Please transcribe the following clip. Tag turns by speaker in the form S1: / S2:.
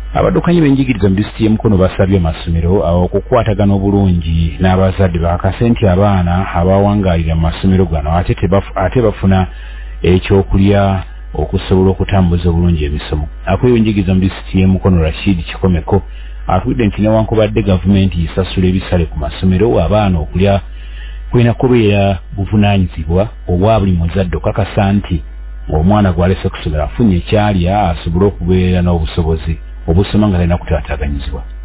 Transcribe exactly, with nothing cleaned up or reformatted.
S1: Abaddukanyi b'enjigiriza mu disitulikiti y'Emukono basabye amasomero okukwatagana obulungi n'abazadde bakasenti abaana abawangaalira mu masomero gano ate ate bafuna ekyokulya okusobola okutambuza obulungi emisomo. Akubiye enjigiriza mu disitulikiti y'Emukono Rashid Kikomeko atwidde nti newankubadde gavumenti esasula ebisale ku masomero abaana okulya kulina kubeera buvunaanyizibwa obwa buli muzadde okakasa nti omwana gw'alese kusomera afunye ekyalya asobole okubeera n'obusobozi obusoma nga talina kutaataaganyizibwa.